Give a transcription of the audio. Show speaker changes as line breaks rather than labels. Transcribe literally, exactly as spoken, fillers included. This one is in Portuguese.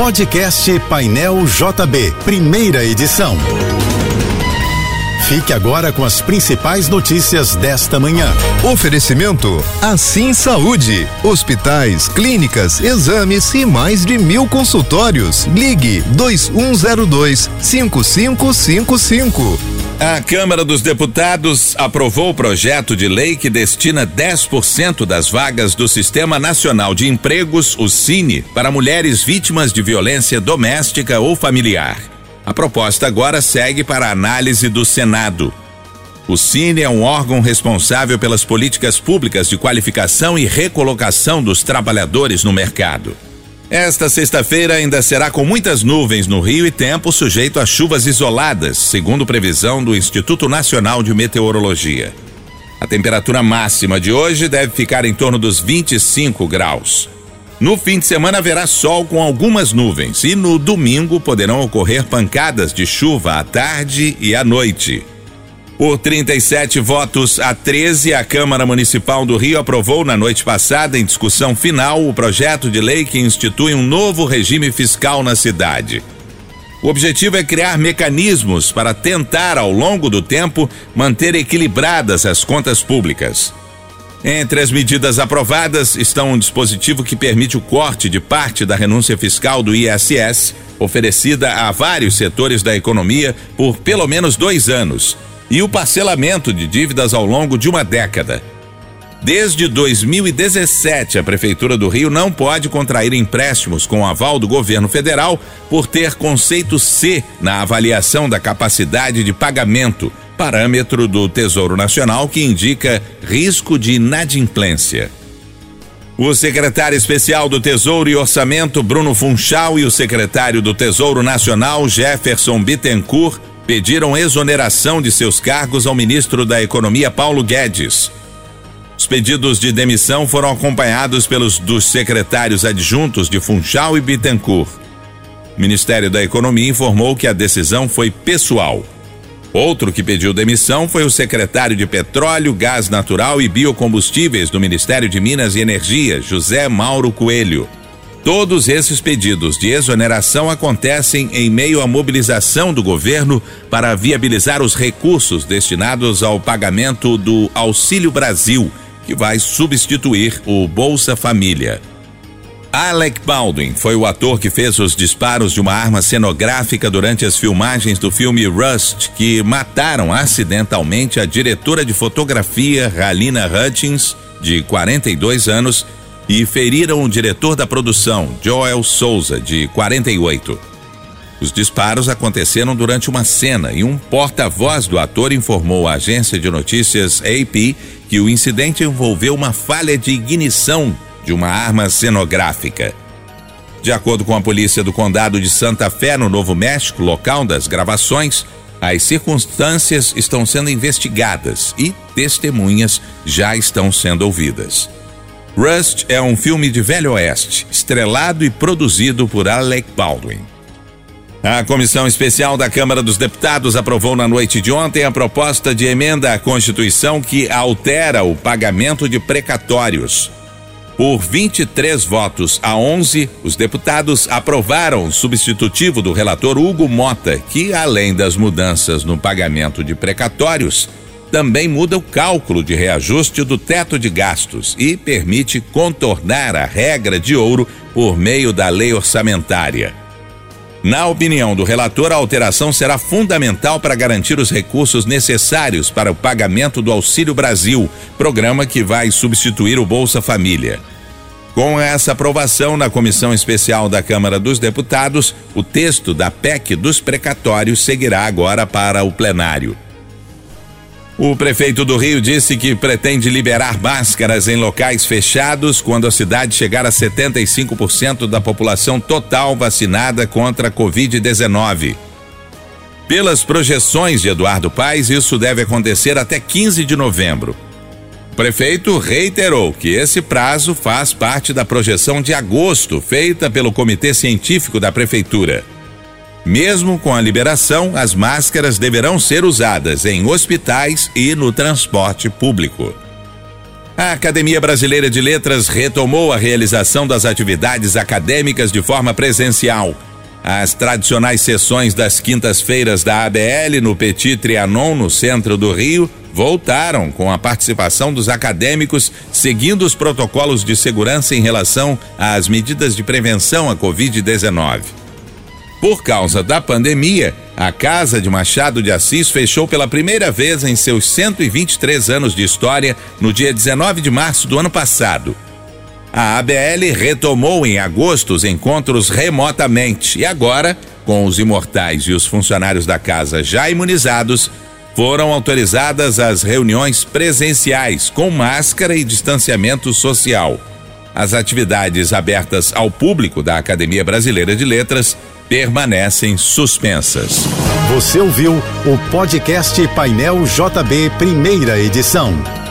Podcast Painel J B, primeira edição. Fique agora com as principais notícias desta manhã.
Oferecimento Assim Saúde, hospitais, clínicas, exames e mais de mil consultórios. Ligue dois um zero dois, cinco cinco cinco cinco.
A Câmara dos Deputados aprovou o projeto de lei que destina dez por cento das vagas do Sistema Nacional de Empregos, o Cine, para mulheres vítimas de violência doméstica ou familiar. A proposta agora segue para a análise do Senado. O Cine é um órgão responsável pelas políticas públicas de qualificação e recolocação dos trabalhadores no mercado. Esta sexta-feira ainda será com muitas nuvens no Rio e tempo sujeito a chuvas isoladas, segundo previsão do Instituto Nacional de Meteorologia. A temperatura máxima de hoje deve ficar em torno dos vinte e cinco graus. No fim de semana haverá sol com algumas nuvens e no domingo poderão ocorrer pancadas de chuva à tarde e à noite. Por trinta e sete votos a treze, a Câmara Municipal do Rio aprovou na noite passada, em discussão final, o projeto de lei que institui um novo regime fiscal na cidade. O objetivo é criar mecanismos para tentar, ao longo do tempo, manter equilibradas as contas públicas. Entre as medidas aprovadas estão um dispositivo que permite o corte de parte da renúncia fiscal do I S S, oferecida a vários setores da economia por pelo menos dois anos, e o parcelamento de dívidas ao longo de uma década. Desde dois mil e dezessete, a Prefeitura do Rio não pode contrair empréstimos com aval do governo federal por ter conceito C na avaliação da capacidade de pagamento, parâmetro do Tesouro Nacional que indica risco de inadimplência. O secretário especial do Tesouro e Orçamento, Bruno Funchal, e o secretário do Tesouro Nacional, Jefferson Bittencourt, pediram exoneração de seus cargos ao ministro da Economia, Paulo Guedes. Os pedidos de demissão foram acompanhados pelos dos secretários adjuntos de Funchal e Bittencourt. O Ministério da Economia informou que a decisão foi pessoal. Outro que pediu demissão foi o secretário de Petróleo, Gás Natural e Biocombustíveis do Ministério de Minas e Energia, José Mauro Coelho. Todos esses pedidos de exoneração acontecem em meio à mobilização do governo para viabilizar os recursos destinados ao pagamento do Auxílio Brasil, que vai substituir o Bolsa Família. Alec Baldwin foi o ator que fez os disparos de uma arma cenográfica durante as filmagens do filme Rust, que mataram acidentalmente a diretora de fotografia, Halyna Hutchins, de quarenta e dois anos, e feriram o diretor da produção, Joel Souza, de quarenta e oito. Os disparos aconteceram durante uma cena e um porta-voz do ator informou à agência de notícias A P que o incidente envolveu uma falha de ignição de uma arma cenográfica. De acordo com a polícia do condado de Santa Fé, no Novo México, local das gravações, as circunstâncias estão sendo investigadas e testemunhas já estão sendo ouvidas. Rust é um filme de Velho Oeste, estrelado e produzido por Alec Baldwin. A Comissão Especial da Câmara dos Deputados aprovou na noite de ontem a proposta de emenda à Constituição que altera o pagamento de precatórios. Por vinte e três votos a onze, os deputados aprovaram o substitutivo do relator Hugo Mota, que, além das mudanças no pagamento de precatórios, também muda o cálculo de reajuste do teto de gastos e permite contornar a regra de ouro por meio da lei orçamentária. Na opinião do relator, a alteração será fundamental para garantir os recursos necessários para o pagamento do Auxílio Brasil, programa que vai substituir o Bolsa Família. Com essa aprovação na Comissão Especial da Câmara dos Deputados, o texto da P E C dos precatórios seguirá agora para o plenário. O prefeito do Rio disse que pretende liberar máscaras em locais fechados quando a cidade chegar a setenta e cinco por cento da população total vacinada contra a covid dezenove. Pelas projeções de Eduardo Paes, isso deve acontecer até quinze de novembro. O prefeito reiterou que esse prazo faz parte da projeção de agosto feita pelo Comitê Científico da Prefeitura. Mesmo com a liberação, as máscaras deverão ser usadas em hospitais e no transporte público. A Academia Brasileira de Letras retomou a realização das atividades acadêmicas de forma presencial. As tradicionais sessões das quintas-feiras da A B L no Petit Trianon, no centro do Rio, voltaram com a participação dos acadêmicos, seguindo os protocolos de segurança em relação às medidas de prevenção à covid dezenove. Por causa da pandemia, a Casa de Machado de Assis fechou pela primeira vez em seus cento e vinte e três anos de história no dia dezenove de março do ano passado. A A B L retomou em agosto os encontros remotamente e agora, com os imortais e os funcionários da casa já imunizados, foram autorizadas as reuniões presenciais com máscara e distanciamento social. As atividades abertas ao público da Academia Brasileira de Letras permanecem suspensas.
Você ouviu o podcast Painel J B, primeira edição.